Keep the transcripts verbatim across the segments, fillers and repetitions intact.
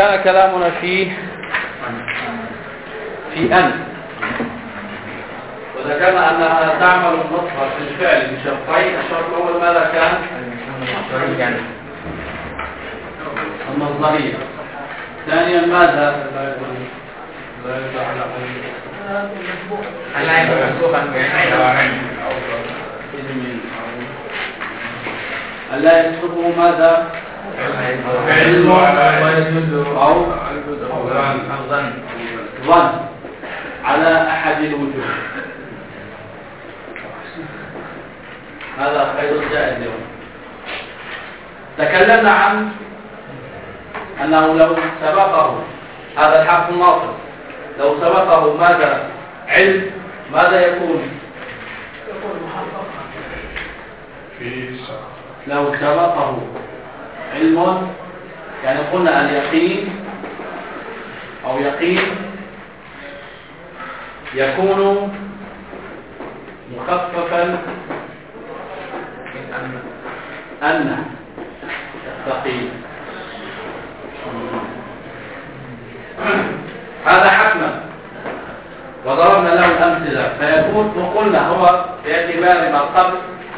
كان كلامنا في في أن، وذكرنا أنها تعمل النصب في الفعل بشرطين. الشرط الأول ماذا كان؟ المصدرية. ثانيا ماذا؟ ألا يسبقه ماذا؟ علم أو ظن على أحد الوجوه. هذا أيضا جائز اليوم. تكلمنا عن أنه لو سبقه هذا الحرف الناطق، لو سبقه ماذا؟ علم، ماذا يكون؟ لو سبقه علم يعني قلنا اليقين أو يقين يكون مخففا من أن يستقيم. هذا حتما، وضربنا له الأمثلة. فيكون وقلنا هو باعتبار ما قبل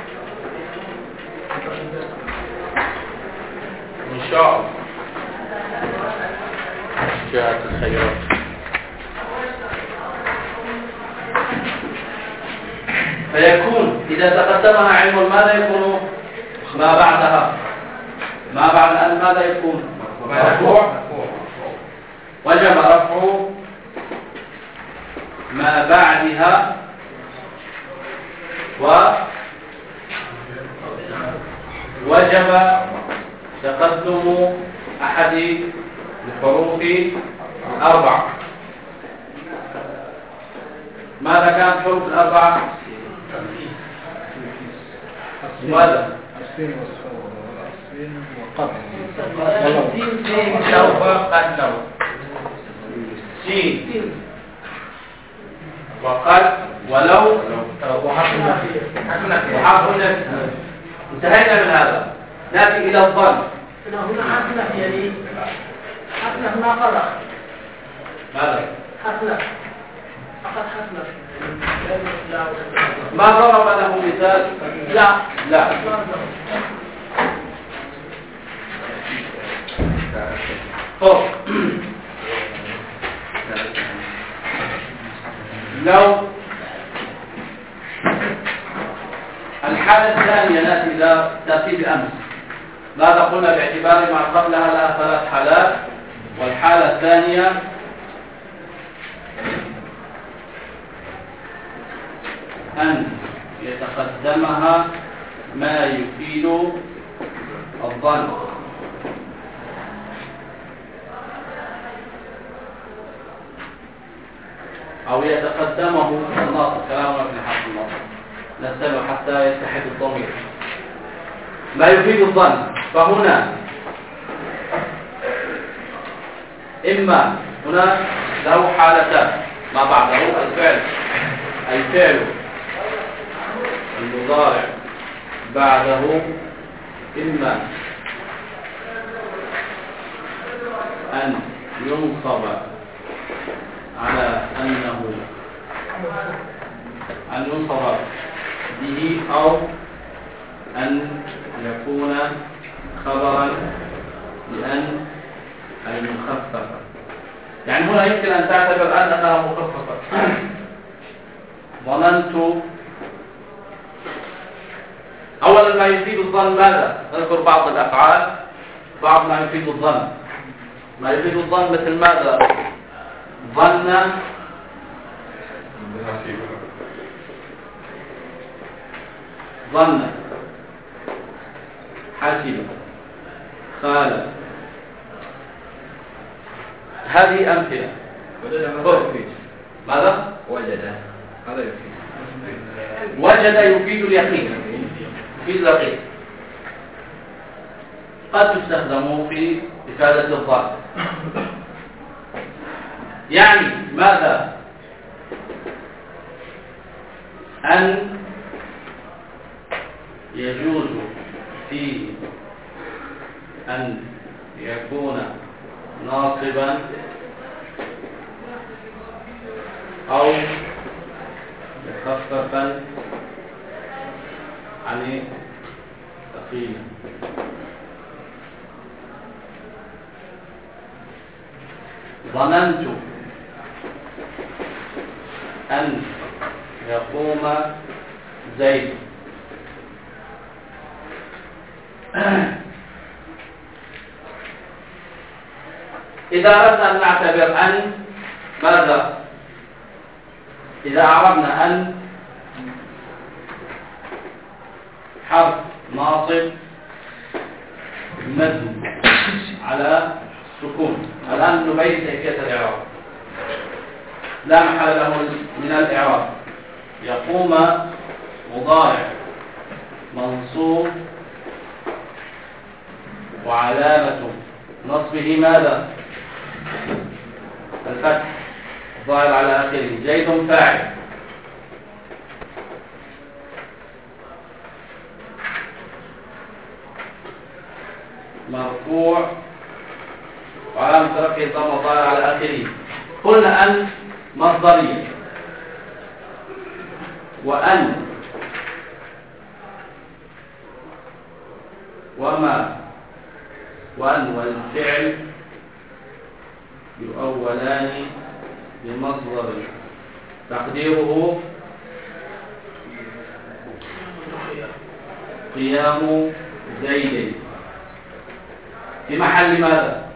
إن شاء الله جاءت الخيرات. فيكون إذا تقدمها علم ماذا يكون؟ ما بعدها ما بعد أن ماذا يكون؟ مرفوع، وجب رفع ما بعدها ووجب تقدم أحد الحروف الأربعة. ماذا كانت الحروف الأربعة؟ ماذا؟ السين وقد سين وقد ولو وحرف النفي. انتهينا من هذا. نأتي إلى الظن. هنا حرف نفي يعني حرف نفي ما قرأ. ماذا؟ حرف نفي فقط حرف نفي. ما ضرب له مثال؟ لا لا. طب لو الحالة الثانية نأتي إلى ترتيب أمس. ماذا قلنا باعتبار ما قبلها لها ثلاث حالات، والحالة الثانية أن يتقدمها ما يفيد الظن. أو يتقدمه الناطق. كلامنا في الحرف الناطق نستمع حتى يتحد الضمير. ما يفيد الظن. فهنا إما هنا له حالتان ما بعده الفعل الفعل المضارع بعده إما أن ينصب على أنه أن ينصب به أو أن يكون خبرا لأن المخففة. يعني هنا يمكن أن تعتبر الآن أنها مخففة. ظننت. أولا ما يفيد الظن ماذا؟ نذكر بعض الأفعال، بعض ما يفيد الظن. ما يفيد الظن مثل ماذا؟ ظن ظن حسب خالف. هذه أمثلة. ماذا؟ وجد. هذا يفيد. وجد يفيد اليقين، يفيد اليقين. قد تستخدم في إفادة الظن. يعني ماذا؟ أن يجوز فيه أن يكون ناصبا أو مخففا عن ثقيلا. ظننت أن يقوم زيد. إذا أردنا أن نعتبر أن ماذا؟ إذا أعربنا أن حرف ناصب مبني على السكون. الآن نبين كيفية الإعراب، لا محل له من الإعراب. يقوم مضارع منصوب وعلامة نصبه ماذا؟ الفتح ظاهر على آخره. زيد فاعل. مرفوع وعلامة رفعه الضمة ظاهر على آخره. قلنا أن مصدرية، وأن وما وأن والفعل يؤولان بمصدر تقديره قيام زيد في محل ماذا؟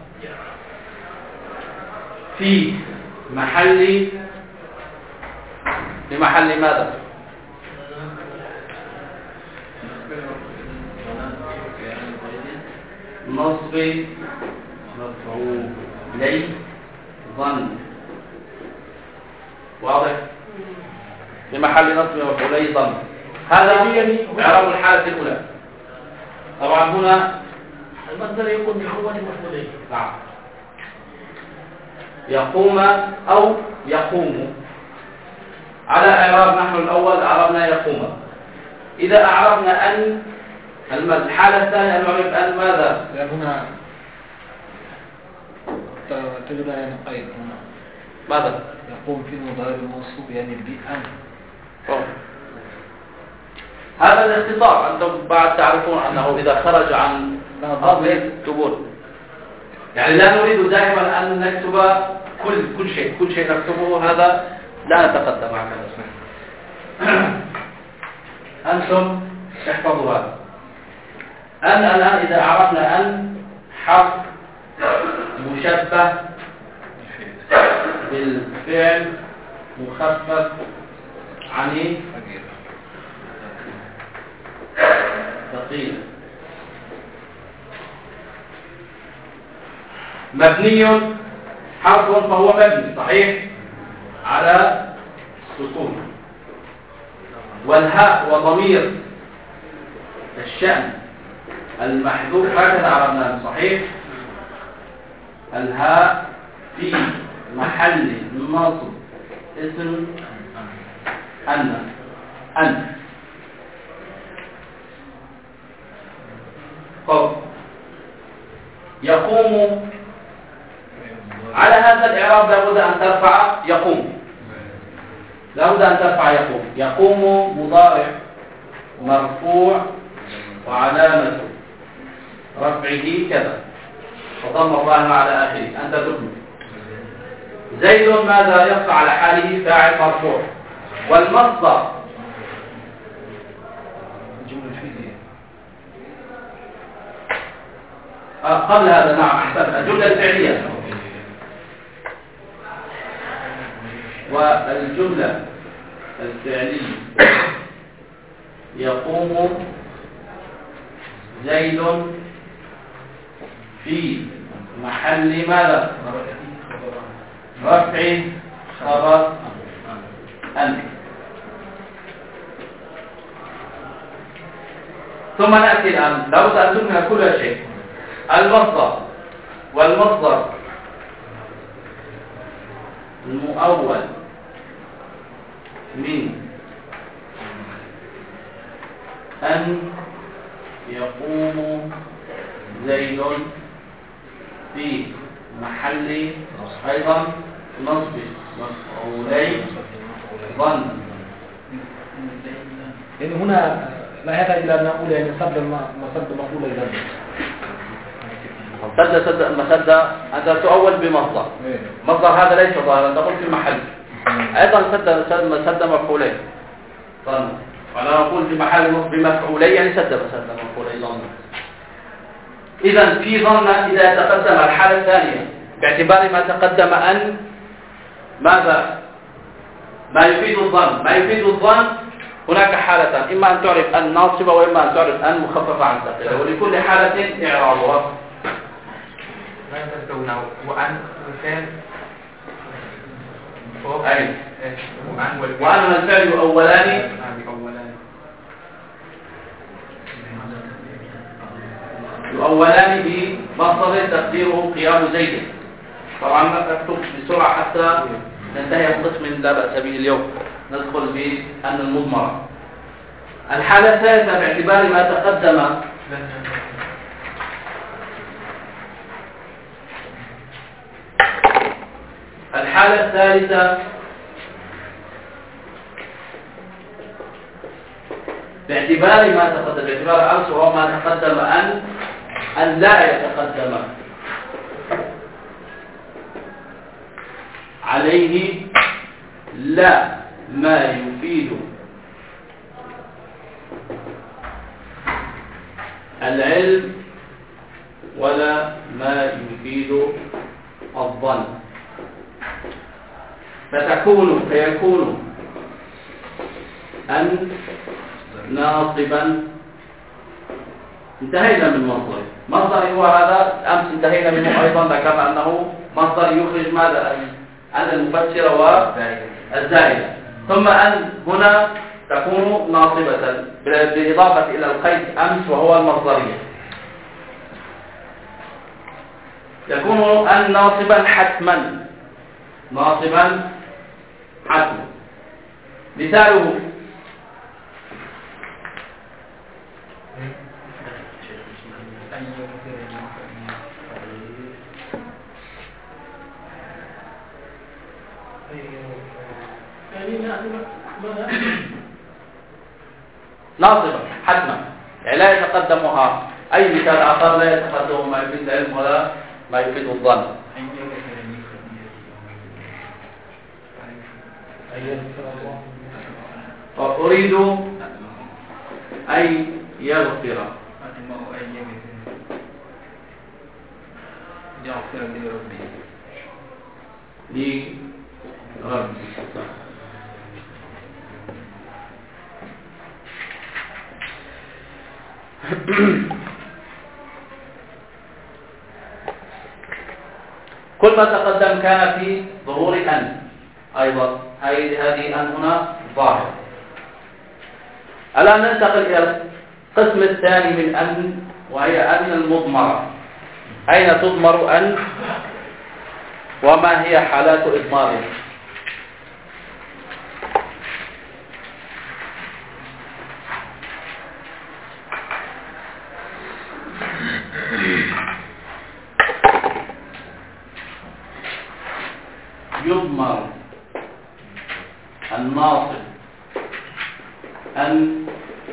في محل في محل ماذا؟ نصب مفعولي ظن. واضح؟ في محل نصب مفعولي ظن. هذا إعراب الحالة الأولى. طبعا هنا المصدر يكون من أول مفعولين. نعم. يقوم أو يقوم. على إعراب نحن الأول أعربنا يقوم. إذا أعربنا أن الحالة الثانية نعرف أن ماذا؟ هنا تجد يعني قيد هنا ماذا؟ يقوم في المضارع المنصوب يعني بأن. هذا الاختصار. أنتم بعد تعرفون أنه إذا خرج عن أصل تقول يعني لا نريد دائما أن نكتب كل كل شيء كل شيء نكتبه. هذا لا نتقدم مع هذا. أنتم احفظوا هذا. أن الآن إذا عرفنا أن حرف مشبه بالفعل مخفف عن ثقيل مبني حرف فهو مبني صحيح على السكون، والهاء وضمير الشأن المحذوف هكذا عرفناه صحيح. الهاء في محل نصب اسم أن أن طب يقوم. على هذا الإعراب لابد أن ترفع يقوم، لابد أن ترفع يقوم. يقوم مضارع مرفوع وعلامة رفعه كذا وضم الله على آخره. أنت تكمل. زيد ماذا يقع على حاله؟ فاعل مرفوع. والمصدر الجملة الفعلية آه قبل هذا. نعم أحسن. الجملة الفعلية والجملة الفعلية يقوم زيد في محل ماذا؟ رفع خبر أن. ثم نأتي الآن لابد أن تكمل كل شيء. المصدر والمصدر المؤول من أن يقوم زيد في محل أيضا نصب مفعولي ظن. لأن هنا لا يحتاج إلى أن نقول يعني سد مسد مفعول ظن. سد سد مسد أنت تؤول بمصدر. مصدر هذا ليس ظاهرا تقول في محل. أيضا سد سد مسد مفعولين ظن. ولا نقول في محل بمفعولين يعني سد مسد مفعولي ظن. إذا في ظن إذا تقدم الحالة الثانية باعتبار ما تقدم أن ماذا ما يفيد الظن ما يفيد الظن هناك حالتان، إما أن تعرف أن ناصبة وإما أن تعرف أن مخففة عن ثقيلة، ولكل حالة إعرابها. وأن وكان أي وأن الفعل أولان يؤولان بمصدر تقديره قيام زيد. طبعا نكتب بسرعة حتى ننتهي من قسم لا بأس به اليوم، ندخل بأن المضمرة. الحالة الثالثة باعتبار ما تقدم الحالة الثالثة باعتبار ما تقدم باعتبار أمس وهو ما تقدم أن أن لا يتقدم عليه لا ما يفيد العلم ولا ما يفيد الظن، فتكون فيكون أن ناصبا. انتهينا من مصدر مصدر هو هذا أمس انتهينا منه أيضا، ذكرنا أنه مصدر يخرج ماذا أن المفسر والزائدة، ثم أن هنا تكون ناصبة بالإضافة إلى القيد أمس وهو المصدرية، يكون أن ناصبا حتما ناصبا حتما. مثاله ناصبا حتما يعني لا يتقدمها أي مثال آخر لا يتقدم ما يفيد العلم ولا ما يفيد الظن. فأريد أن يغفر يغفر لربي لربي. كل ما تقدم كان في ظهور أن أيضا هذه أن هنا ظاهر. الآن ننتقل إلى القسم الثاني من أن وهي أن المضمرة. أين تضمر أن وما هي حالات إضمارها؟ يضمر الناصب أن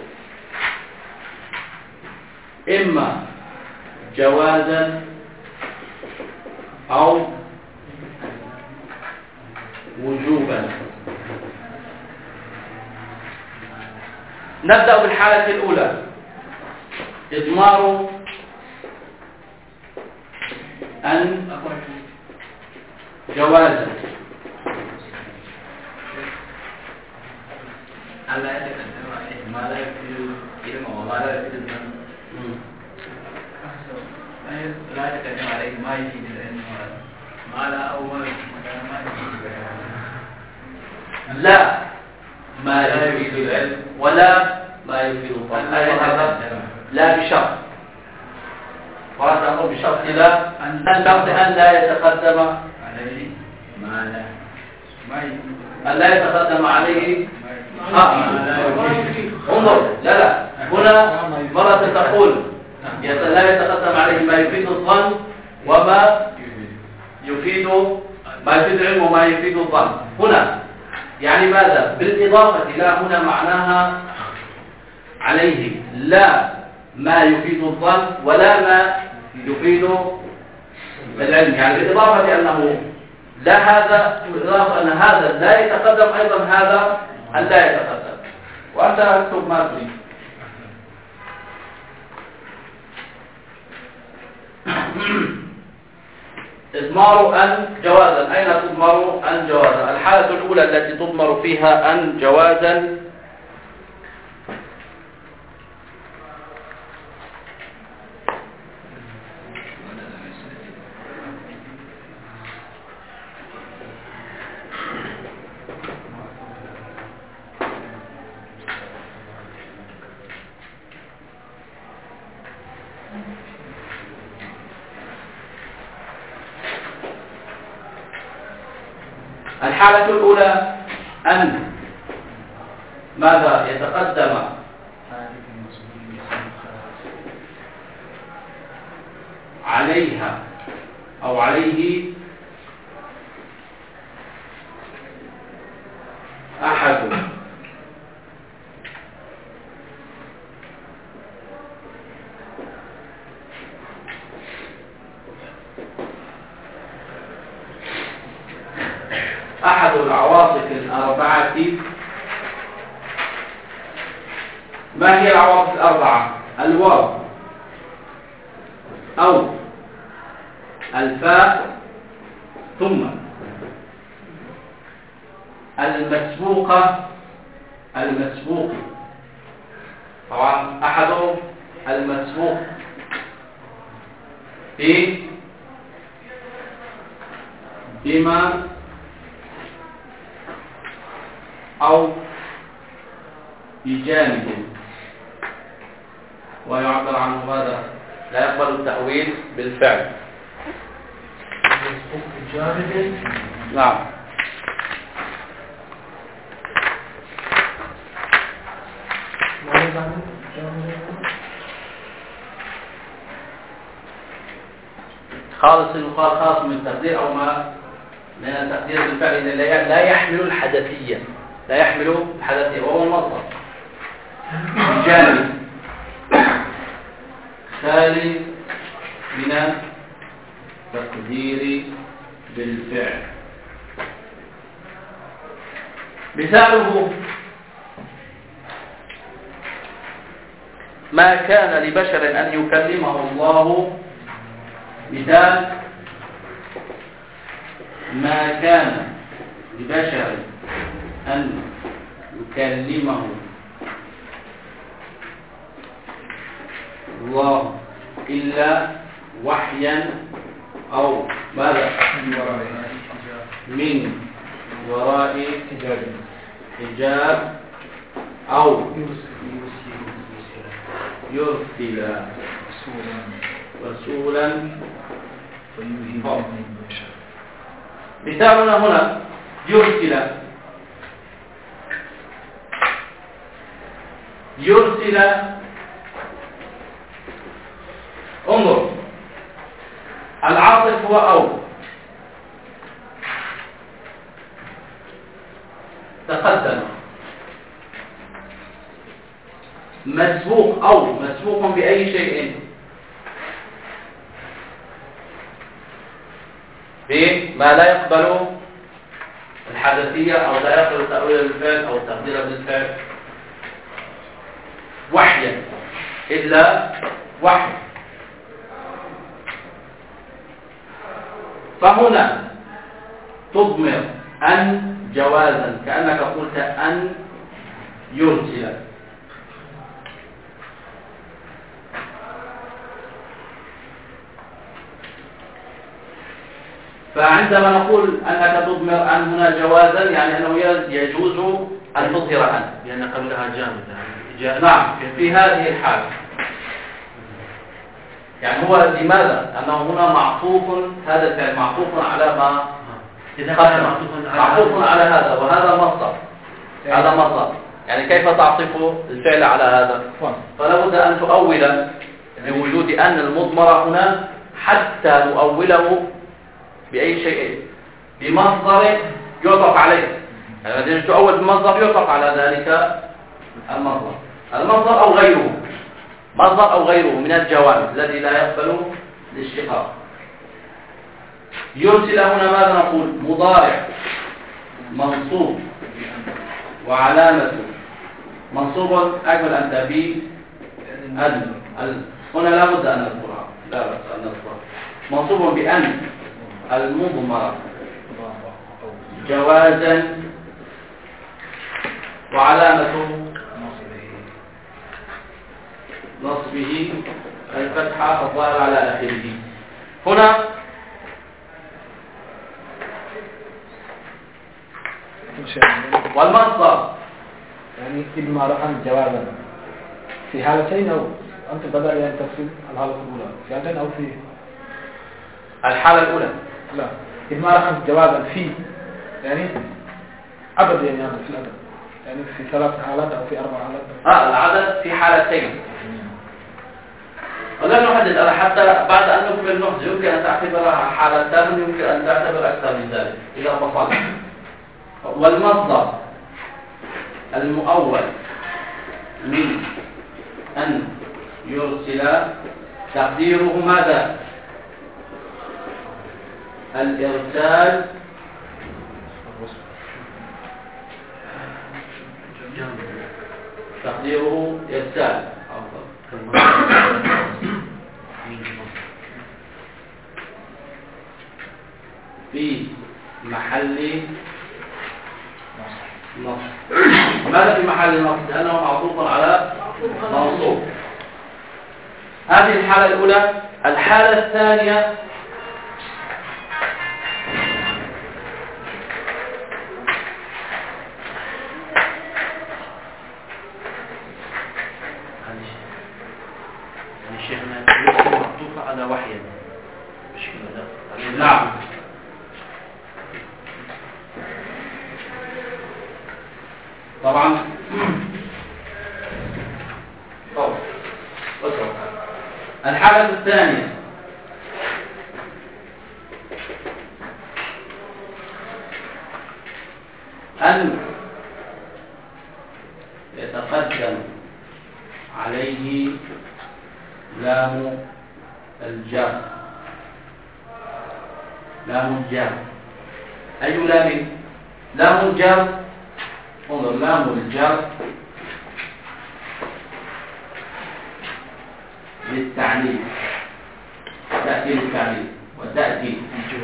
إما جوازا أو وجوبا. نبدأ بالحالة الأولى، إضمار أن جوازا. ألا يتقدم عليه ما لا يفيد العلم وما لا يفيد الظن. لا يتقدم عليه ما يفيد العلم ما لا أول ما يفيد لا ما يفيد العلم ولا ما يفيد الظن. هذا لا بشرط، وهذا أمر بشرط لا أن شرط أن لا يتقدم عليه ما لا ما يفيد أن لا يتقدم عليه. انظر لا لا هنا مرة تقول لا يتقدم عليه ما يفيد الظن وما يفيد ما يفيد العلم وما يفيد الظن. هنا يعني ماذا؟ بالإضافة لا هنا معناها عليه، لا ما يفيد الظن ولا ما يفيد العلم، يعني بالإضافة أنه لا هذا، بالإضافة أن هذا لا يتقدم أيضا هذا أن لا يتقدم. وأنت اكتب ما تريد. إضمار أن جوازا. أين تضمر أن جوازا؟ الحالة الأولى التي تضمر فيها أن جوازا الحالة الأولى أن ماذا يتقدم عليها أو عليه أحد أحد العواطف الأربعة. ما هي العواطف الأربعة؟ الواو أو الفاء ثم المسبوقة المسبوق، طبعا أحدهم المسبوق في بما أو بجانب، ويعبر عنه ماذا؟ لا يقبل التأويل بالفعل. بجانب. نعم. خالص يقال خاص من التقدير أو ما من التقدير بالفعل إن لا يحمل الحدثية، لا يحمل الحدثية وهو المصدر. بجانب خالي من التقدير بالفعل. مثاله ما كان لبشر أن يكلمه الله. مثال ما كان لبشر أن يكلمه الله إلا وحيا أو ماذا؟ من وراء حجاب أو يرسل رسولا. مثالنا هنا يرسل يرسل انظر العاطف هو أو تقدم مسبوق أو مسبوق بأي شيء بما لا يقبل الحدثية أو لا يقبل تأويل بالفعل أو تقدير بالفعل وحيا إلا وحي. فهنا تضمر أن جوازا كأنك قلت أن يرسل. فعندما نقول أنك تضمر أن هنا جوازا يعني أنه يجوز أن تظهر أن، لأن قبلها جامد. نعم في هذه الحالة. يعني هو لماذا؟ أنه هنا معطوف، هذا الفعل معطوف على ما معطوف على هذا، وهذا مصدر، هذا مصدر. يعني كيف تعطف الفعل على هذا؟ فلا بد أن تؤول بوجود أن المضمرة هنا حتى نؤوله بأي شيء بمصدر يعطف عليه، يعني الذي تؤول بمصدر يعطف على ذلك المصدر، المصدر أو غيره، مصدر أو غيره من الجوامد الذي لا يقبل الاشتقاق. يرسل هنا ماذا نقول؟ مضارع منصوب وعلامة منصوب أجمل أن تبي أن هنا لا بد أن نذكرها، لا بأس أن نذكرها، منصوب بأن المضمرة جوازا وعلامة نصبه الفتحة الظاهرة على آخره. هنا والمصدر يعني إضمارا جوازا في حالتين أو أنت بدأ يعني تفصيل الحالة الأولى في حالتين أو في الحالة الأولى لا إضمارا جوازا في يعني عدد يعني عدد في العدد يعني في ثلاث حالات أو في أربع حالات آه العدد في حالتين. ولن نحدد أنا حتى بعد أن نكمل النقطة يمكن أن تعتبرها حالتان يمكن أن تعتبر أكثر من ذلك إذا فصلت. والمصدر المؤول من أن يرسل تقديره ماذا؟ الإرسال تقديره إرسال في محل نصب. ماذا في محل نصب؟ لأنه معطوف على منصوب. هذه الحالة الأولى. الحالة الثانية شيخنا معطوفة على وحي مش كده؟ نعم طبعا طبعا. الحالة الثانية أن يتقدم عليه لام الجر. لام الجر أي لام؟ لام الجر. انظر لام الجر للتعليل تأتي للتعليل وتأتي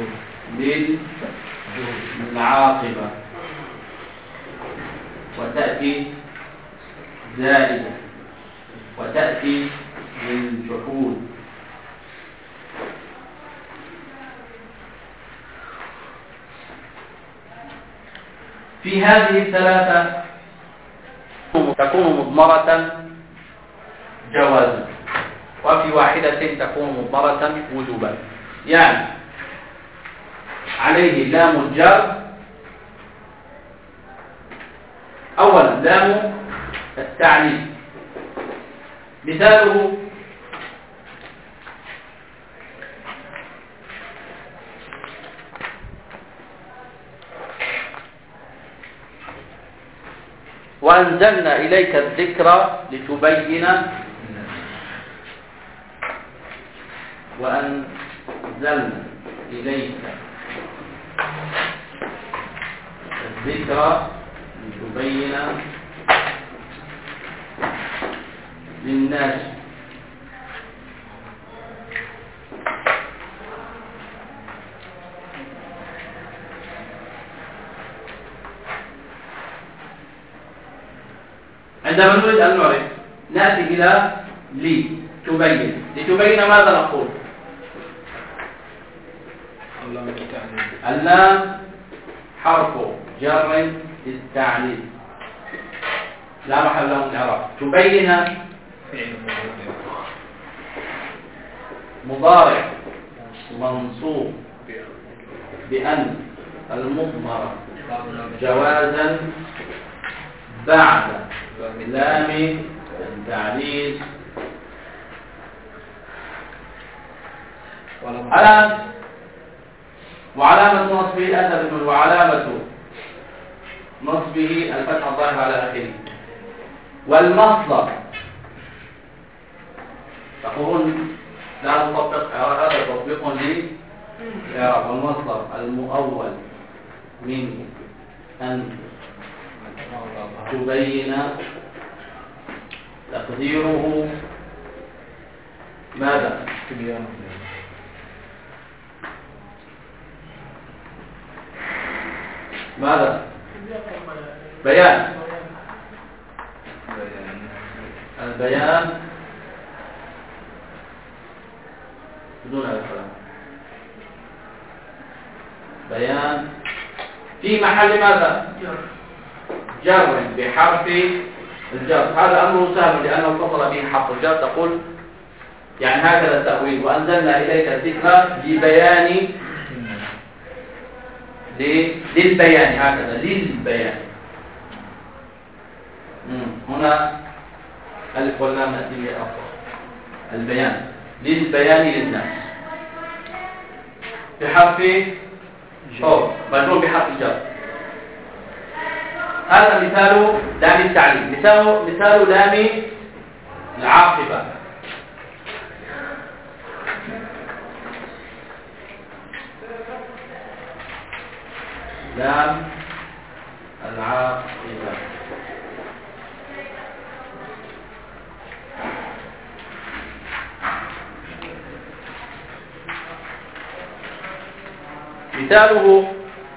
للعاقبة وتأتي زائدة وتأتي للجحود. في هذه الثلاثة تكون مضمرة جوازا وفي واحدة تكون مضمرة وجوبا. يعني عليه لام الجر أولا لام التعليل مثاله وأنزلنا إليك الذكر لتبين وأنزلنا إليك الذكر لتبين للناس عندما نريد أن نعرف نأتي إلى لي تبين. لتبين ماذا نقول؟ اللام حرف جر للتعليل لا محل له من الإعراب. تبين مضارع منصوب بأن المضمرة جوازا بعد لام التعليل. الآن وعلامة نصبه أتى بمن وعلامة نصبه الفتح الظاهر على آخره. والمصدر تقولون لا نطبق هذا تطبيق لي والمصدر المؤول من أن تبين تقديره ماذا؟ ماذا؟ بيان البيان بدون هذا الكلام. بيان في محل ماذا؟ جر بحرف الجر. هذا أمر سهل لأنه اتصل به حرف الجر. تقول يعني هكذا التأويل وأنزلنا إليك الذكر لبيان للبيان هكذا للبيان. هنا ألف واللام نأتي به أفضل البيان للبيان للناس بحرف أو مجرور بحرف الجر. هذا مثال لام التعليل. مثال مثال لام العاقبة. لام العاقبة مثاله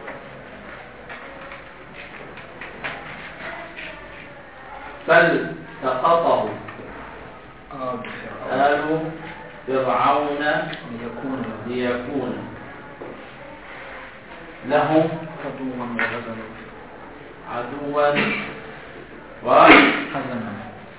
فالتقطه آل فرعون ليكون لهم عدوا وحزنا.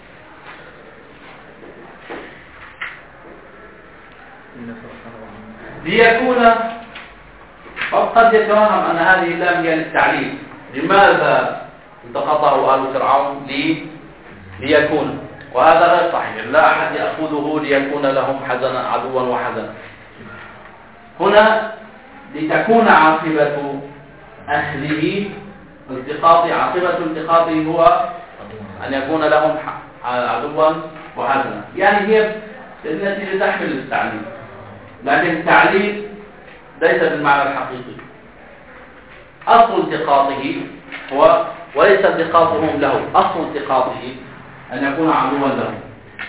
ليكون قد يتوهم أن هذه اللام هي للتعليل. لماذا التقطه آل فرعون لي ليكون؟ وهذا غير صحيح. لا أحد يأخذه ليكون لهم حزنا عدوا وحزنا. هنا لتكون عاقبة أهله التقاط عاقبة التقاطه هو أن يكون لهم عدوا وحزنا. يعني هي التي تحمل التعليل، لكن التعليل ليس بالمعنى الحقيقي. أصل التقاطه هو وليس التقاطهم له، أصل التقاطه أن يكون عدوا لهم.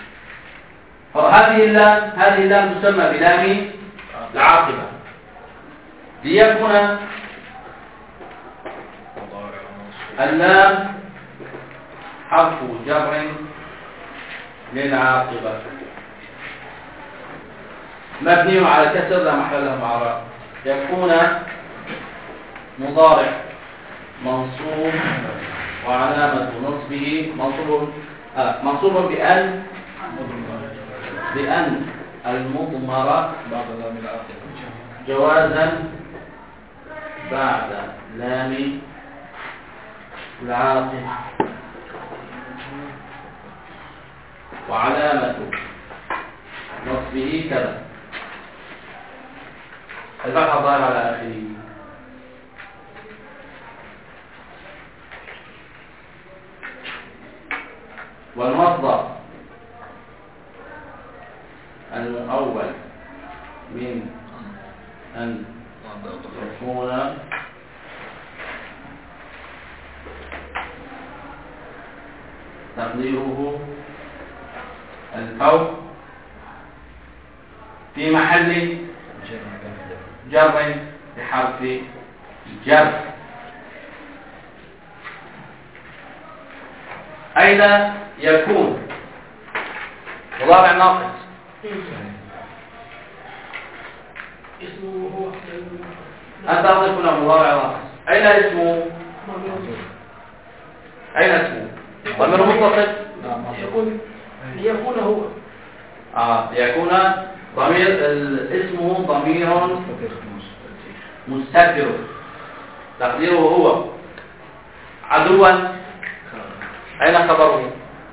هذه اللام هذه اللام تسمى بلام العاقبة. ليكون اللام حرف جر للعاقبة مبني على كسر لا محل له من الاعراب. يكون مضارع منصوب وعلامة نصبه منصوب آه منصوب بأن بأن المضمرة جوازا بعد لام العاقبة. وعلامة نصبه كذا الفتح الظاهر على آخره. والمصدر المؤول من أن يكون تقديره الفوق في محل جر بحرف الجر. أين يكون مضارع ناقص اسمه هو أنت أضيف له مضارع ناقص. أين اسمه؟ أين اسمه؟ ضمير متصل يكون ليكون هو آه ليكون ضمير اسمه ضمير مستتر تقديره هو. عدوا أين خبره؟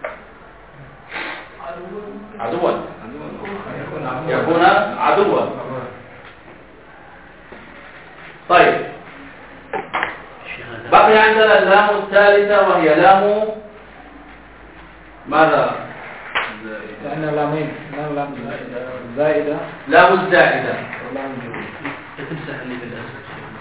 عدوا يكون عدوا طيب بقي عندنا اللام الثالثة وهي لام ماذا؟ لأن لامين لام لام زائدة لام الزائدة ولام الجحود. تمسح اللي بالأسف.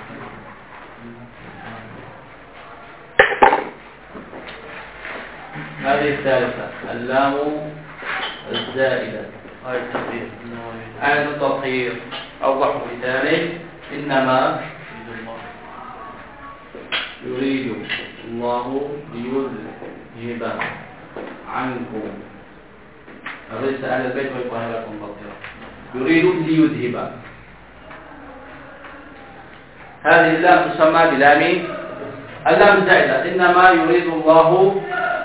هذه الثالثة اللام الزائدة. هاي التقدير. آية التطهير أوضح بذلك إنما يريد الله ليذهب عنكم الرجس أهل البيت ويطهركم تطهيرا. يريد ليذهب. هذه اللام تسمى بلام اللام الزائدة. إنما يريد الله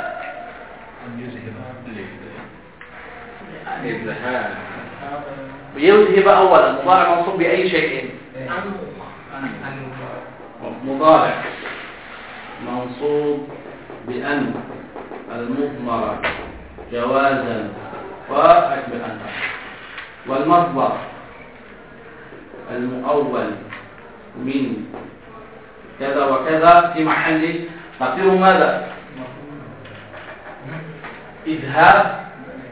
يذهب أولا مضارع منصوب بأي شيء. مضارع منصوب بأن المضمرة جوازا وأشبه أنها. والمصدر المؤول من كذا وكذا في محل تقديره ماذا؟ إذهاب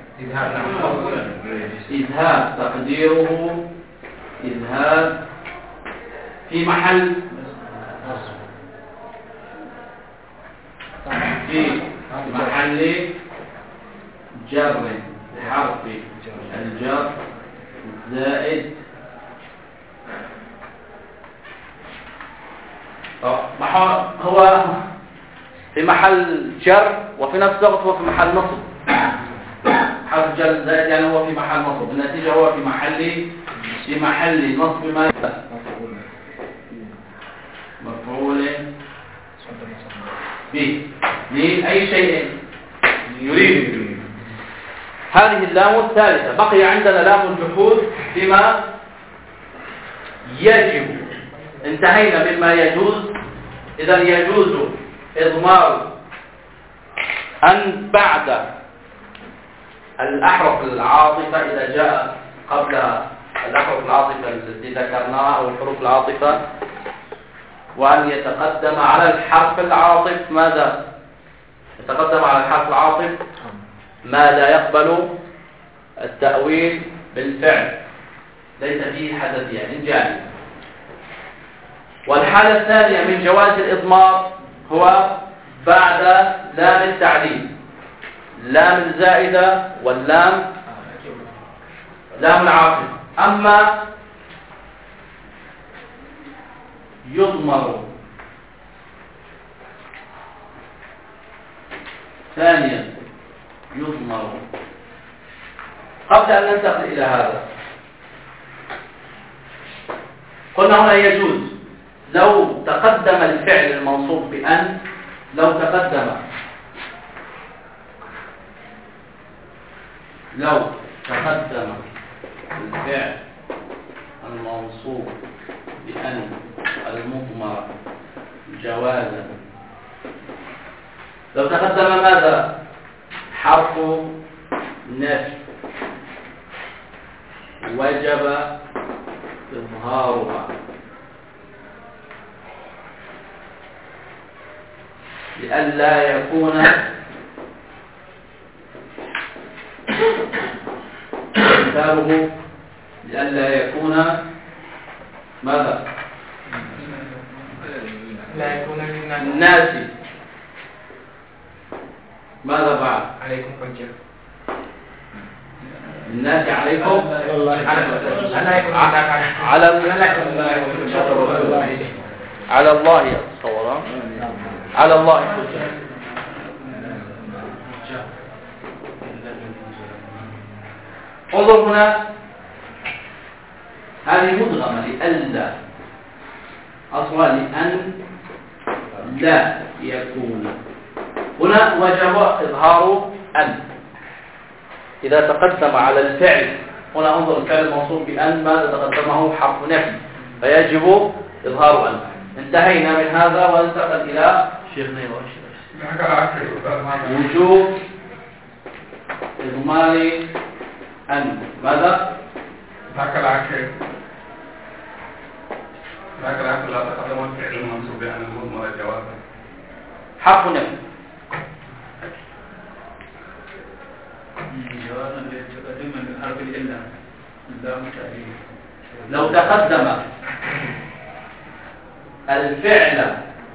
إذهاب تقديره إذهاب في محل في محل جر حرف الجر زائد هو في محل جر وفي نفس الوقت هو في محل نصب. حرف جر زائد يعني هو في محل نصب. النتيجة هو في محل في محل نصب ما مفعول به لأي شيء يريد. هذه اللام الثالثة. بقي عندنا لام الجحود فيما يجب. انتهينا مما يجوز. إذا يجوز إضمار أن بعد الأحرف العاطفة إذا جاء قبلها الأحرف العاطفة التي ذكرناها أو الحروف العاطفة وأن يتقدم على الحرف العاطف ماذا؟ يتقدم على الحرف العاطف ما لا يقبل التأويل بالفعل ليس فيه حدث يعني جانب. والحالة الثانية من جواز الإضمار هو بعد لام التعليل لام الزائدة واللام لام العاطف. أما يضمر ثانيا يضمر. قبل أن ننتقل إلى هذا قلنا هنا يجوز لو تقدم الفعل الموصوف بأن لو تقدم لو تقدم الفعل الموصوف بأن المضمر جوازا لو تقدم ماذا؟ حرف نفي وجب إظهارها لئلا يكون مثاله لئلا يكون ماذا؟ لا يكون للناس ماذا بعد؟ عليكم حجة. الناس عليكم على على الله أتصور على الله حجة. انظر هنا هذه مدغمة لألا أصلا لأن لا يكون. هنا وجب إظهار أن إذا تقدم على الفعل. هنا انظر الفعل الموصوف بأن ماذا تقدمه حرف نفي فيجب إظهار أن. انتهينا من هذا وننتقل إلى وجوب إضمار أن ماذا؟ ذاك العكر لكن العقل لا تقدم الفعل المنصوب عن المضمر جوابا. حرف نفي. جوابا للتقدم من حرف الإلا لام التأليف. لو تقدم الفعل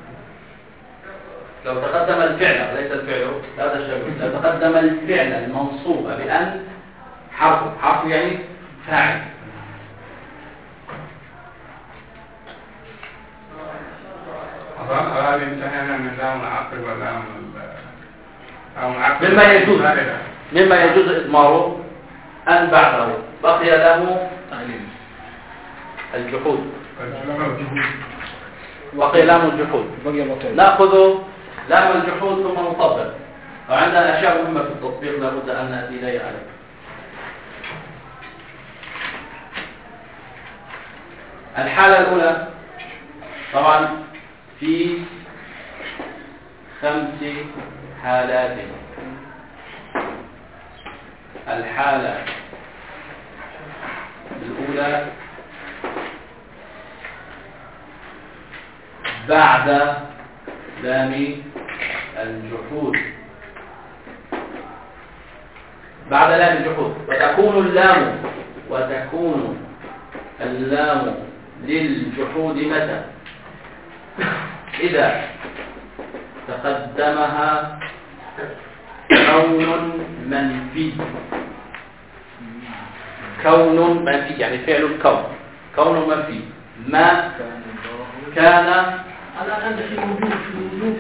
لو تقدم الفعل ليس الفعل هذا الشيء لو تقدم الفعل المنصوب بأن حرف حرف يعني فاعل. أظن هذه انتهينا من لام العقل ولام العقل. مما يجوز مما يجوز إضماره أن بعده بقي له الجحود. بقي لام الجحود. نأخذ لام الجحود ثم نطبق. وعندنا أشياء مهمة في التطبيق لابد أن نأتي إليها عليه. الحالة الأولى طبعا في خمس حالات. الحالة الأولى بعد لام الجحود بعد لام الجحود وتكون اللام وتكون اللام للجحود متى؟ إذا تقدمها كون منفي. كون منفي يعني فعل الكون كون منفي ما كان. الآن أنت في وجود في وجود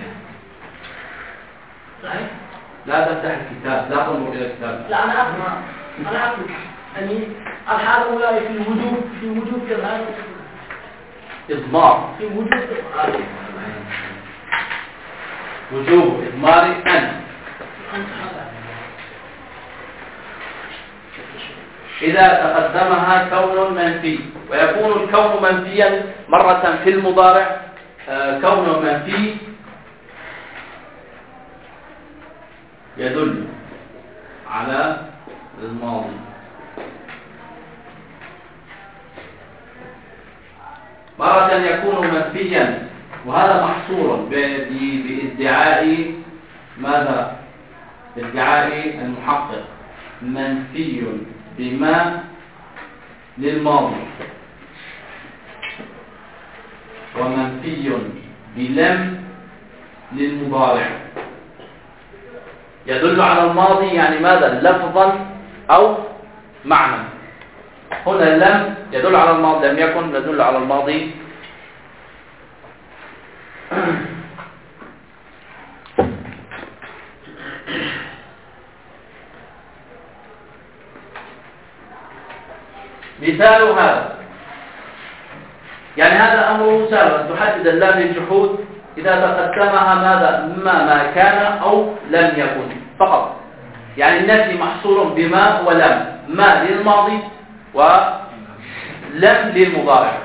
صحيح؟ لا تفتح الكتاب لا تنظر إلى الكتاب. لا أنا أقرأ أنا أقرأ يعني الحالة الأولى في الوجود في وجود كذا إضمار في وجود وجوب إضمار أن. إذا تقدمها كون منفي ويكون الكون منفيا مرة في المضارع آه كون منفي يدل على الماضي. مرة يكون منفيا وهذا محصور بادعاء ماذا؟ بادعاء المحقق منفي بما للماضي ومنفي بلم للمضارع. يدل على الماضي يعني ماذا؟ لفظا أو معنى. هنا لم يدل على الماضي لم يكن يدل على الماضي. مثال هذا يعني هذا أمر سهل أن تحدد اللام للجحود إذا تقدمها ماذا؟ ما ما كان أو لم يكن فقط. يعني النفي محصور بما ولم. ما للماضي ولم للمضارع.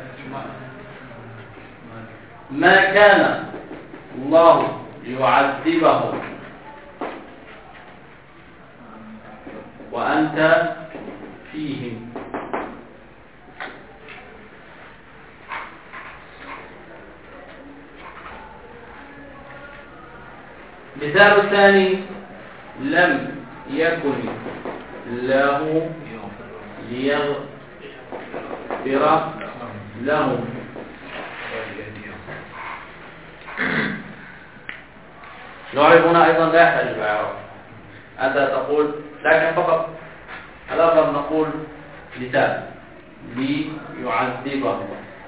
ما كان الله يعذبهم وأنت فيهم. مثال الثاني لم يكن له ليغفر لهم. نعرف هنا أيضا لا يحتاج إلى إعراب. أنت تقول لكن فقط الأفضل نقول مثال ليعذبهم.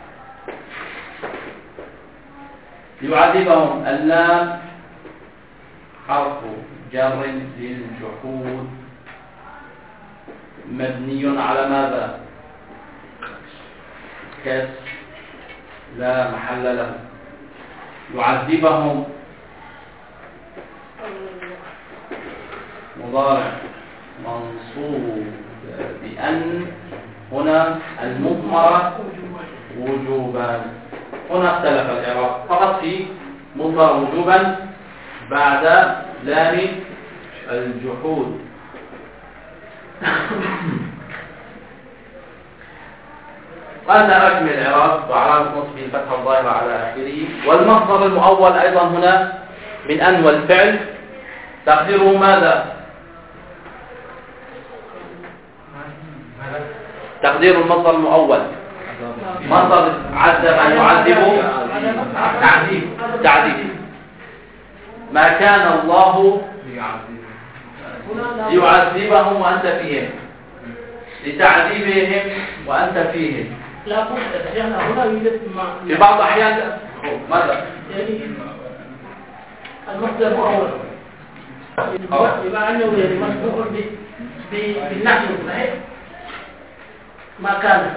ليعذبهم اللام حرف جر للجحود مبني على ماذا؟ كسر لا محل له. يعذبهم مضارع منصوب بأن هنا المضمرة وجوبا. هنا اختلف الإعراب فقط في مضمر وجوبا بعد لام الجحود. قلنا أكمل الإعراب وعلامة نصبه الفتحة الظاهرة على آخره. والمصدر المؤول أيضا هنا من أن والفعل تقديره ماذا؟ تقدير المصدر المؤول مصدر عذب أن يعذبه تعذيب تعذيب. ما كان الله ليعذبهم وأنت فيهم لتعذيبهم وأنت فيهم. لا بد يعني هنا يوجد في بعض الأحيان ماذا؟ يعني المصدر المؤول بما أنه يعني مسبوق بالنحو صحيح ما كان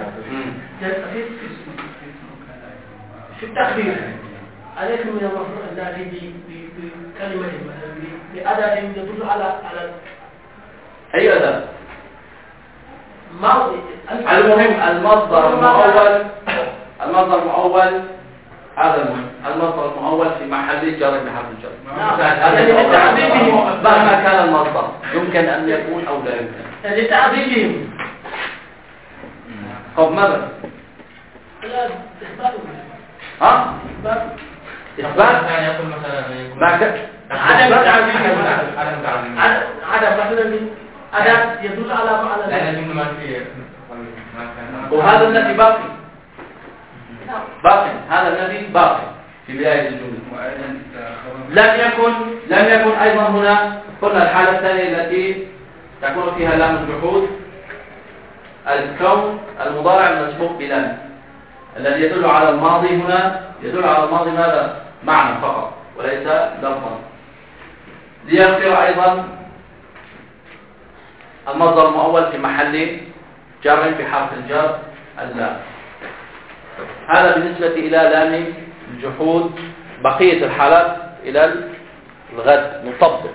في التقدير عليكم من المفروض أن نأتي بكلمة مثلا بأداة يدل على على أي أداة؟ ماضي. المهم المصدر المؤول المصدر المؤول هذا المهم المصدر المؤول في محل جر بحرف الجر. مهما كان المصدر يمكن أن يكون أو لا يمكن لتعذيبهم. طب ماذا؟ ها؟ إثبات يعني يقول مثلا ما كان عدم تعذيبهم عدم مثلا أداة يدل على على لا لازم ما في وهذا النفي باقي باقي هذا النفي باقي في بداية الجملة. لم يكن لم يكن أيضا هنا قلنا الحالة الثانية التي تكون فيها لام الجحود الكون المضارع المسبوق بلام الذي يدل على الماضي. هنا يدل على الماضي ماذا؟ معنى فقط وليس لفظا. ليغفر أيضا المصدر المؤول في محل جر بحرف الجر اللام. هذا بالنسبة إلى لام الجحود. بقية الحالات إلى الغد نطبق.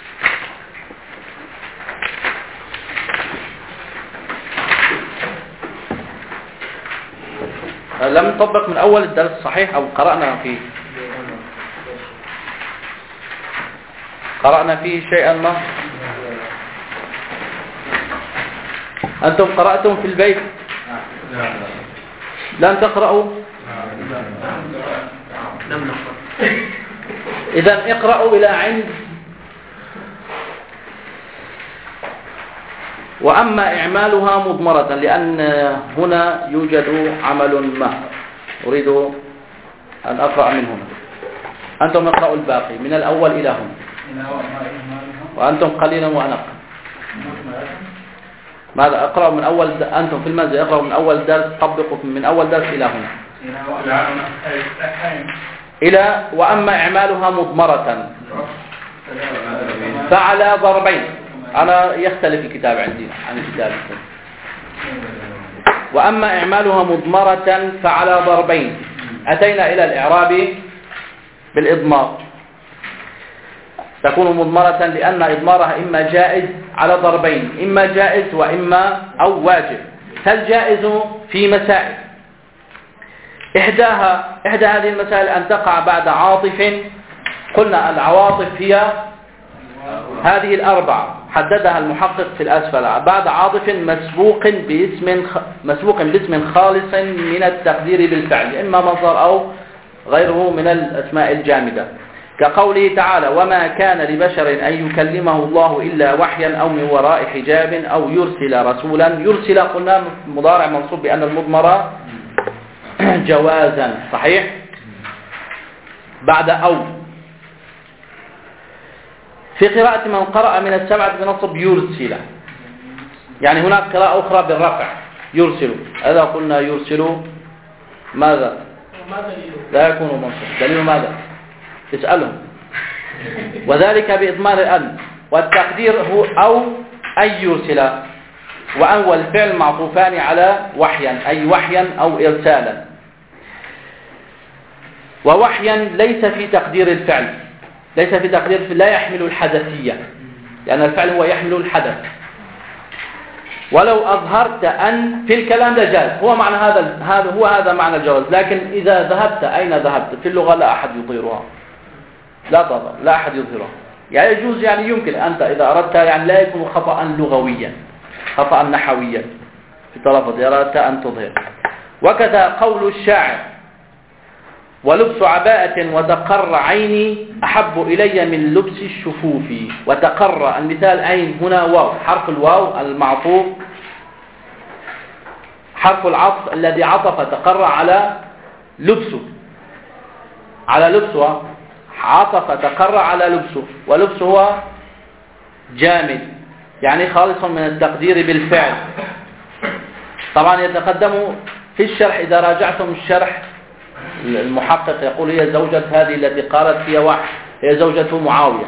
لم نطبق من أول الدرس صحيح أو قرأنا فيه قرأنا فيه شيئا ما. أنتم قرأتم في البيت؟ لم تقرأوا؟ لم نقرأ. إذن اقرأوا إلى عند وأما إعمالها مضمرة لأن هنا يوجد عمل ما أريد أن أقرأ من هنا. أنتم اقرأوا الباقي من الأول إلى هنا وأنتم قليلا وأنا ماذا أقرأ من أول د... أنتم في المنزل اقرأوا من أول درس طبقوا من أول درس إلى هنا إلى وأما إعمالها مضمرة فعلى ضربين. أنا يختلف الكتاب عندي عن كتابكم. وأما إعمالها مضمرة فعلى ضربين. أتينا إلى الإعراب بالإضمار. تكون مضمرة لأن إضمارها إما جائز على ضربين إما جائز وإما أو واجب. فالجائز في مسائل إحداها إحدى هذه المسائل أن تقع بعد عاطف. قلنا العواطف هي هذه الأربعة حددها المحقق في الأسفل بعد عاطف مسبوق باسم مسبوق باسم خالص من التقدير بالفعل إما مصدر أو غيره من الأسماء الجامدة كقوله تعالى وما كان لبشر أن يكلمه الله إلا وحيا أو من وراء حجاب أو يرسل رسولا. يرسل قلنا مضارع منصوب بأن المضمر جوازا صحيح بعد أو. في قراءة من قرأ من السبعة بنصب يرسل يعني هناك قراءة أخرى بالرفع يرسل. هذا قلنا يرسل ماذا لا يكون منصوب دليل ماذا اسألهم. وذلك بإضمار أن والتقدير هو أو أن يرسل وأن والفعل معطوفان على وحيا أي وحيا أو إرسالا. ووحيا ليس في تقدير الفعل ليس في تقدير لا يحمل الحدثية لأن الفعل هو يحمل الحدث. ولو أظهرت أن في الكلام ده جاز هو معنى هذا هذا هو هذا معنى الجواز. لكن إذا ذهبت أين ذهبت في اللغة لا أحد يطيرها لا تظهر لا أحد يظهرها يعني يجوز يعني يمكن أنت إذا أردت يعني لا يكون خطأ لغويا خطأ نحويا في تلفظ إذا أردت أن تظهر. وكذا قول الشاعر ولبس عباءة وتقر عيني أحب إلي من لبس الشفوف. وتقر المثال عين هنا واو، حرف الواو المعطوف، حرف العطف الذي عطف تقر على لبسه، على لبسه عطف تقر على لبسه، ولبسه هو جامد يعني خالص من التقدير بالفعل. طبعا يتقدم في الشرح إذا راجعتم الشرح المحقق يقول هي زوجة هذه التي قالت فيها واحد، هي زوجة معاوية.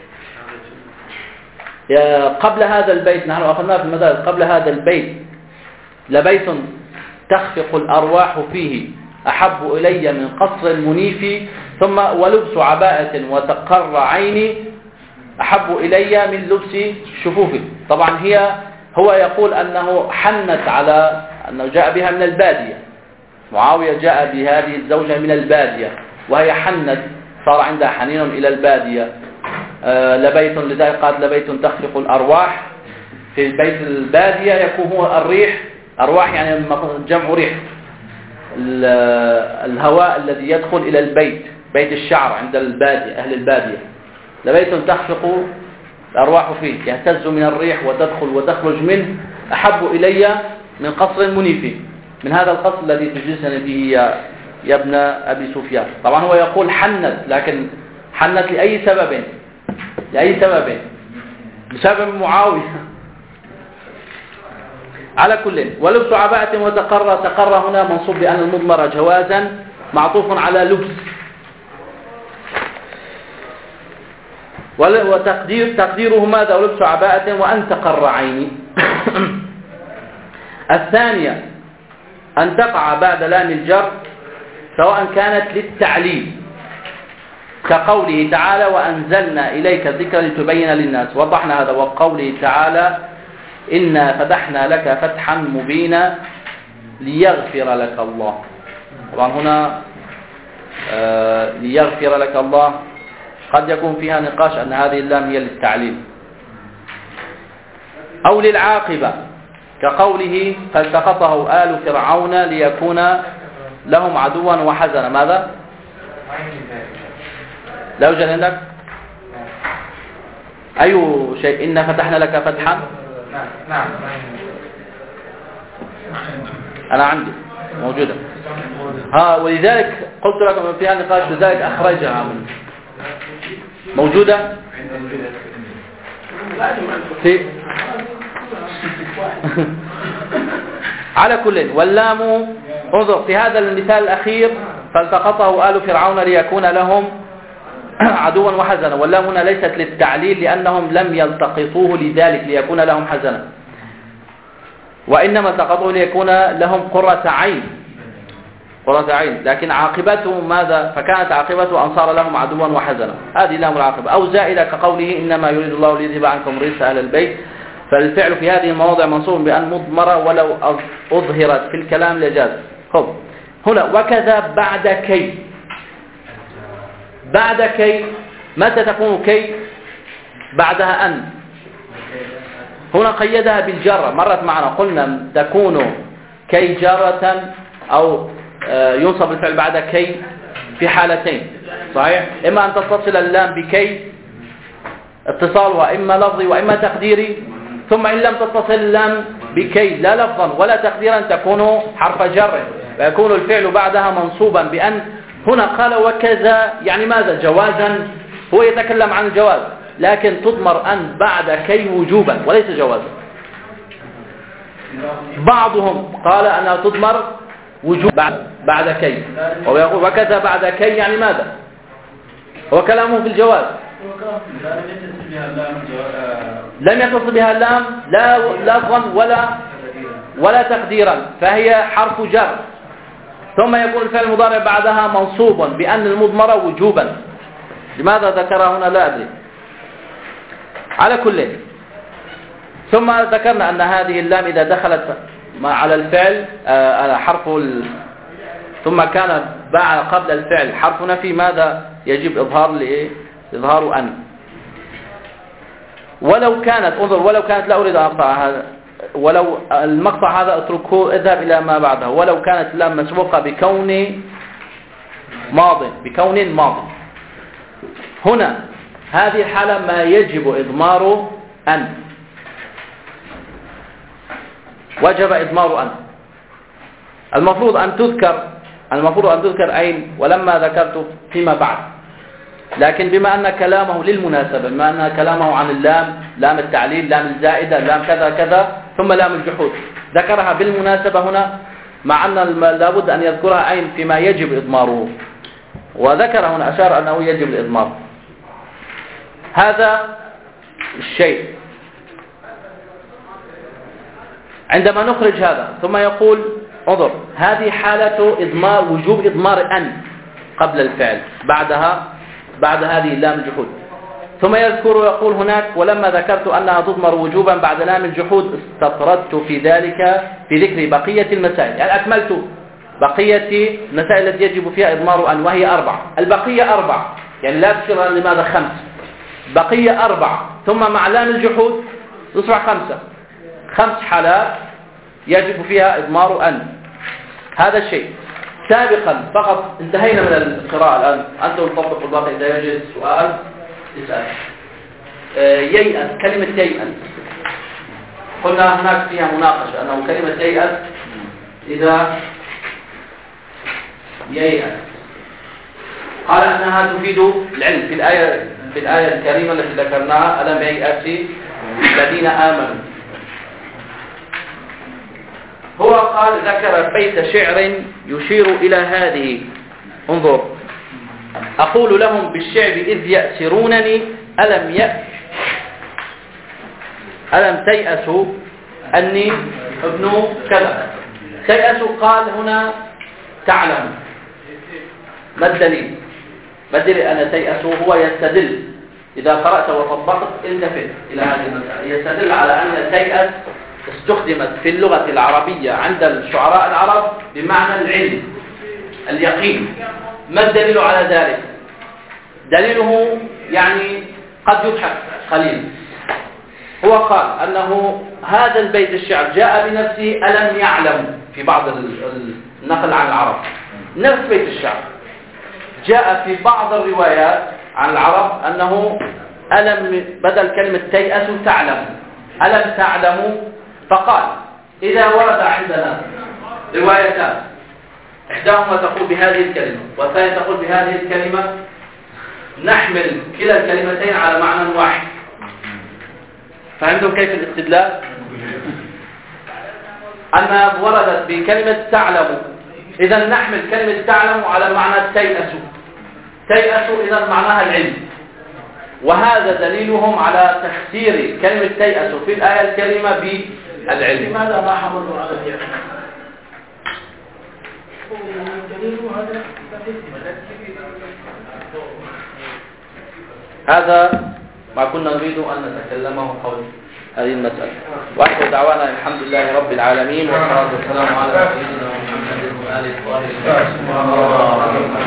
قبل هذا البيت نحن أخذناه في المدارس، قبل هذا البيت لبيت تخفق الأرواح فيه أحب إلي من قصر منيف، ثم ولبس عباءة وتقر عيني أحب إلي من لبس شفوفي. طبعا هي هو يقول أنه حنت على أنه جاء بها من البادية، معاوية جاء بهذه الزوجة من البادية وهي حنت، صار عندها حنين إلى البادية. آه لبيت لذلك قال لبيت تخفق الأرواح، في بيت البادية يكون هو الريح، أرواح يعني جمع ريح، الهواء الذي يدخل إلى البيت، بيت الشعر عند البادية أهل البادية. لبيت تخفق الأرواح فيه يهتز من الريح وتدخل وتخرج منه أحب إلي من قصر منيف، من هذا القصر الذي تجلسني به يا, يا ابن أبي سفيان. طبعا هو يقول حنت، لكن حنت لأي سبب؟ لأي سبب؟ بسبب معاوية. على كل ولبس عباءة وتقر، تقر هنا منصوب بأن المضمر جوازا معطوف على لبس، وتقدير تقديره ماذا؟ ولبس عباءة وأن تقر عيني. الثانية أن تقع بعد لام الجر سواء كانت للتعليل كقوله تعالى وأنزلنا إليك الذكر لتبين للناس، وضحنا هذا، وقوله تعالى إنا فتحنا لك فتحا مبينا ليغفر لك الله. طبعا هنا آه ليغفر لك الله قد يكون فيها نقاش أن هذه اللام هي للتعليل، أو للعاقبة كقوله فالتقطه آل فرعون ليكون لهم عدوا وحزنا. ماذا؟ لا يوجد عندك أي شيء؟ إنا فتحنا لك فتحا. نعم أنا عندي موجودة ها، ولذلك قلت لكم فيها نقاش، لذلك أخرجها من موجودة في على كل. واللام انظر في هذا المثال الأخير فالتقطه آل فرعون ليكون لهم عدوا وحزنا، واللام هنا ليست للتعليل لأنهم لم يلتقطوه لذلك ليكون لهم حزنا، وإنما التقطوه ليكون لهم قرة عين، قرة عين، لكن عاقبته ماذا؟ فكانت عاقبته أن صار لهم عدوا وحزنا، هذه لام العاقبة. أو زائدة كقوله إنما يريد الله ليذهب عنكم رجس أهل البيت، فالفعل في هذه المواضع منصوب بأن مضمرة ولو أظهرت في الكلام لجاز. خب هنا وكذا بعد كي، بعد كي متى تكون كي؟ بعدها أن، هنا قيدها بالجرة، مرت معنا قلنا تكون كي جارة أو ينصب الفعل بعد كي في حالتين صحيح، إما أن تتصل اللام بكي اتصالها إما لفظي وإما تقديري، ثم إن لم تتصل اللام بكي لا لفظا ولا تقديرا تكون حرف جر، فيكون الفعل بعدها منصوبا بأن. هنا قال وكذا يعني ماذا؟ جوازا، هو يتكلم عن الجواز، لكن تضمر أن بعد كي وجوبا وليس جوازا. بعضهم قال أنها تضمر وجوب بعد, بعد كي، ويقول وكذا بعد كي يعني ماذا؟ هو كلامه في الجواز، لم يتصل بها اللام لا لفظا ولا ولا تقديرا، فهي حرف جر، ثم يكون الفعل المضارع بعدها منصوبا بأن المضمرة وجوبا. لماذا ذكرها هنا لا أدري. على كل، ثم ذكرنا أن هذه اللام إذا دخلت على الفعل على حرف ال... ثم كان بعد قبل الفعل حرف نفي، ماذا يجب إظهار لإيه؟ إظهار أن. ولو كانت انظر ولو كانت لا أريد أن أقطع هذا ولو المقطع هذا اتركه، اذهب إلى ما بعده. ولو كانت اللام مسبوقة بكون ماض، بكون ماض. هنا هذه الحالة ما يجب إضمار أن، وجب إضمار أن. المفروض أن تذكر المفروض أن تذكر أين، ولما ذكرت فيما بعد. لكن بما أن كلامه للمناسبة، بما أن كلامه عن اللام، لام التعليل، لام الزائدة، لام كذا كذا، ثم لام الجحود، ذكرها بالمناسبة هنا، مع أن لابد أن يذكرها أين فيما يجب إضماره، وذكر هنا أشار أنه يجب الإضمار. هذا الشيء. عندما نخرج هذا ثم يقول انظر، هذه حالة إضمار، وجوب إضمار أن قبل الفعل، بعدها بعد هذه لام الجحود. ثم يذكر ويقول هناك ولما ذكرت أنها تضمر وجوبا بعد لام الجحود استطردت في ذلك في ذكر بقية المسائل، يعني أكملت بقية المسائل التي يجب فيها إضمار أن، وهي أربع. البقية أربع، يعني لا تشير لماذا خمس، بقية أربع، ثم مع لام الجحود تصبح خمسة، خمس حالات يجب فيها إضمار أن. هذا الشيء سابقا فقط. انتهينا من القراءة الآن، أنتم تطبقوا الباقي. إذا يوجد سؤال اسأل. ييأس، كلمة ييأس قلنا هناك فيها مناقشة، أنه كلمة ييأس إذا ييأس قال أنها تفيد العلم في الآية في الآية الكريمة التي ذكرناها، ألم ييأس الذين آمنوا. هو قال ذكر بيت شعر يشير إلى هذه. انظر، أقول لهم بالشعب إذ يأسرونني ألم يأس ألم تيأسوا أني ابن كذا. تيأسوا قال هنا تعلم. ما الدليل؟ ما الدليل أن تيأسوا؟ هو يستدل، إذا قرأت وطبقت التفت إلى هذه المسألة، يستدل على أن تيأس استخدمت في اللغة العربية عند الشعراء العرب بمعنى العلم، اليقين. ما الدليل على ذلك؟ دليله يعني قد يبحث قليلا. هو قال أنه هذا البيت الشعر جاء بنفسه ألم يعلم، في بعض النقل عن العرب نفس بيت الشعر جاء في بعض الروايات عن العرب أنه ألم بدل كلمة تيأس تعلم، ألم تعلموا. فقال إذا ورد عندنا روايتان، إحداهما تقول بهذه الكلمة والثانية تقول بهذه الكلمة، نحمل كلا الكلمتين على معنى واحد. فهمتم كيف الاستدلال؟ أن وردت بكلمة تعلم، إذا نحمل كلمة تعلم على معنى تيأس. تيأس إذا معناها العلم، وهذا دليلهم على تفسير كلمة تيأس في الآية الكريمة بالعلم. لماذا ما حملوا على اليقين؟ هذا ما كنا نريد أن نتكلمه حول هذه المسألة. وآخر دعوانا الحمد لله رب العالمين، والصلاة والسلام على سيدنا محمد وآله الطاهرين.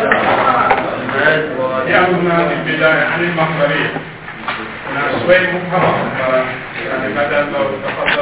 يعلمنا في البداية عن المحضرية. أنا شوي مفهمة يعني بدل لو تفضل